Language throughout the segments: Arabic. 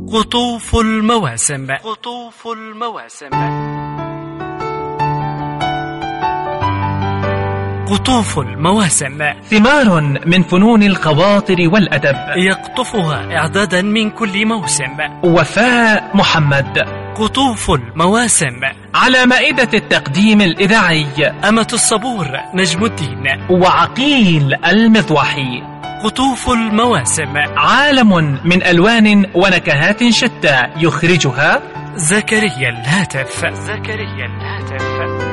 قطوف المواسم. قطوف المواسم. قطوف المواسم ثمار من فنون الخواطر والأدب يقطفها إعدادا من كل موسم. وفاء محمد. قطوف المواسم. على مائدة التقديم الإذاعي أمة الصبور نجم الدين وعقيل المضوحي. قطوف المواسم عالم من ألوان ونكهات شتى يخرجها زكريا الهاتف. زكريا الهاتف.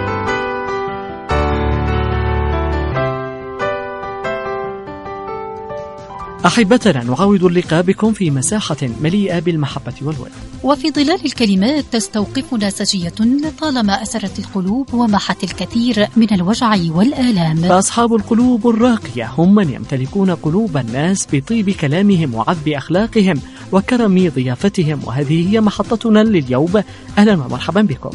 أحبتنا، نعاود اللقاء بكم في مساحة مليئة بالمحبة والود، وفي ظلال الكلمات تستوقفنا سجية طالما أسرت القلوب ومحت الكثير من الوجع والآلام. فأصحاب القلوب الراقية هم من يمتلكون قلوب الناس بطيب كلامهم وعذب أخلاقهم وكرم ضيافتهم، وهذه هي محطتنا لليوم. أهلا ومرحبا بكم.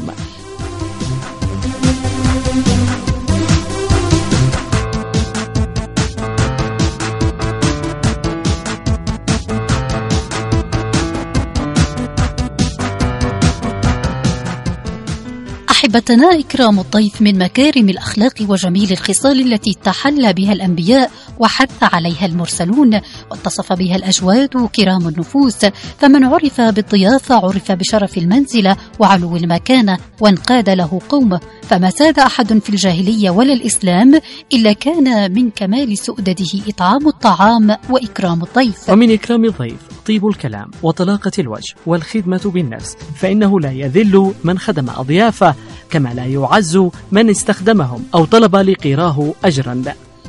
أحبتنا، إكرام الضيف من مكارم الأخلاق وجميل الخصال التي تحلى بها الأنبياء وحث عليها المرسلون واتصف بها الأجواد كرام النفوس. فمن عرف بالضيافة عرف بشرف المنزلة وعلو المكانة وانقاد له قومه، فما ساد أحد في الجاهلية ولا الإسلام إلا كان من كمال سؤدده إطعام الطعام وإكرام الضيف. ومن إكرام الضيف طيب الكلام وطلاقة الوجه والخدمة بالنفس، فإنه لا يذل من خدم أضيافه كما لا يعز من استخدمهم أو طلب لقيراه أجرا.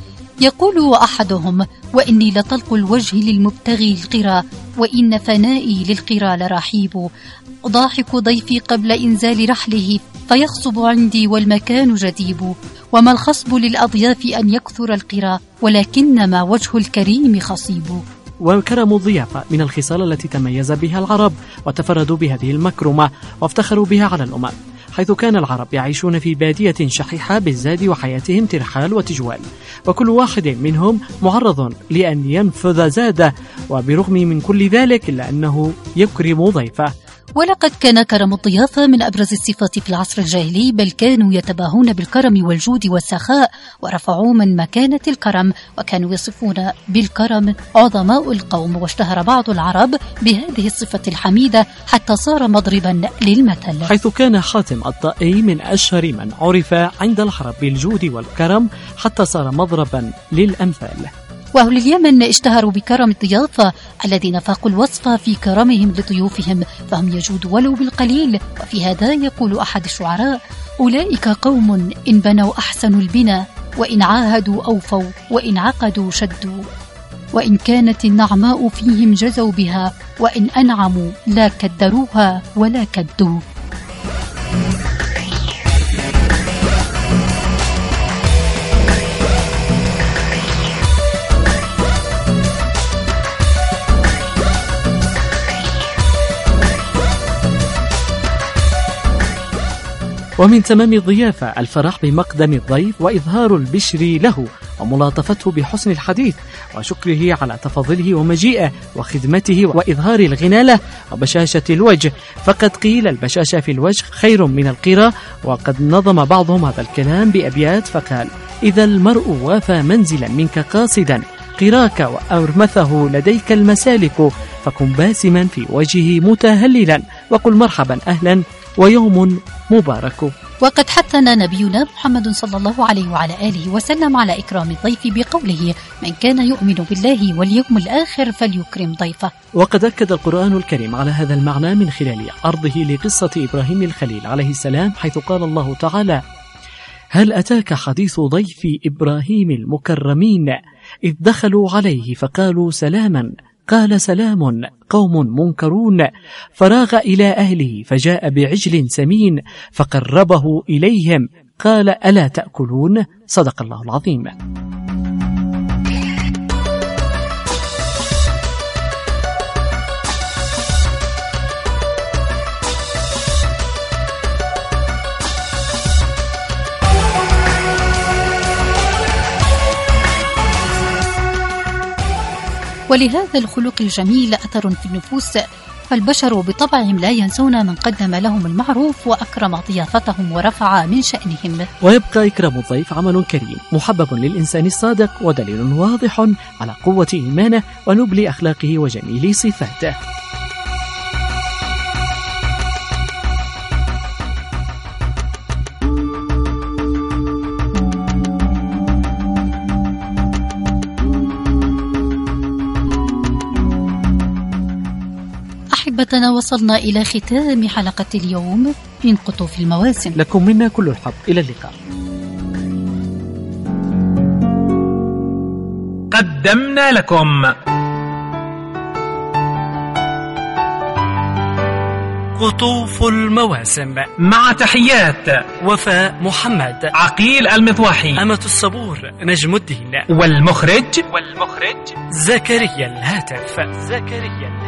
يقول أحدهم: وإني لطلق الوجه للمبتغي القرى، وإن فنائي للقرى لرحيب. ضاحك ضيفي قبل إنزال رحله، فيخصب عندي والمكان جديب. وما الخصب للأضياف أن يكثر القرى، ولكنما وجه الكريم خصيب. وكرم الضيافة من الخصال التي تميز بها العرب وتفردوا بهذه المكرمة وافتخروا بها على الأمم، حيث كان العرب يعيشون في بادية شحيحة بالزاد وحياتهم ترحال وتجوال، وكل واحد منهم معرض لأن ينفذ زاده، وبرغم من كل ذلك إلا أنه يكرم ضيفه. ولقد كان كرم الضيافة من أبرز الصفات في العصر الجاهلي، بل كانوا يتباهون بالكرم والجود والسخاء ورفعوا من مكانة الكرم، وكانوا يصفون بالكرم عظماء القوم. واشتهر بعض العرب بهذه الصفة الحميدة حتى صار مضربا للمثل، حيث كان حاتم الطائي من أشهر من عرف عند العرب بالجود والكرم حتى صار مضربا للأمثال. وأهل اليمن اشتهروا بكرم الضيافة الذين فاقوا الوصف في كرمهم لضيوفهم، فهم يجود ولو بالقليل. وفي هذا يقول أحد الشعراء: أولئك قوم إن بنوا أحسنوا البنا، وإن عاهدوا أوفوا، وإن عقدوا شدوا، وإن كانت النعماء فيهم جزوا بها، وإن أنعموا لا كدروها ولا كدوا. ومن تمام الضيافة الفرح بمقدم الضيف وإظهار البشر له وملاطفته بحسن الحديث وشكره على تفضله ومجيئه وخدمته وإظهار الغنى له وبشاشة الوجه. فقد قيل البشاشة في الوجه خير من القرى. وقد نظم بعضهم هذا الكلام بأبيات فقال: إذا المرء وافى منزلا منك قاصدا، قراك وأرمثه لديك المسالك، فكن باسما في وجهه متهللا، وقل مرحبا أهلا ويوم مبارك. وقد حثنا نبينا محمد صلى الله عليه وعلى آله وسلم على إكرام الضيف بقوله: من كان يؤمن بالله واليوم الآخر فليكرم ضيفه. وقد أكد القرآن الكريم على هذا المعنى من خلال عرضه لقصة إبراهيم الخليل عليه السلام، حيث قال الله تعالى: هل أتاك حديث ضيف إبراهيم المكرمين إذ دخلوا عليه فقالوا سلاما، قال سلام قوم منكرون، فراغ إلى أهله فجاء بعجل سمين فقربه إليهم قال ألا تأكلون؟ صدق الله العظيم. ولهذا الخلق الجميل أثر في النفوس، فالبشر بطبعهم لا ينسون من قدم لهم المعروف وأكرم ضيافتهم ورفع من شأنهم. ويبقى إكرام الضيف عمل كريم محبب للإنسان الصادق ودليل واضح على قوة إيمانه ونبل أخلاقه وجميل صفاته. أحبتنا، وصلنا إلى ختام حلقة اليوم من قطوف المواسم. لكم منا كل الحظ، إلى اللقاء. قدمنا لكم قطوف المواسم، مع تحيات وفاء محمد، عقيل المضواحي، أمة الصبور نجم الدين، والمخرج زكريا الهاتف.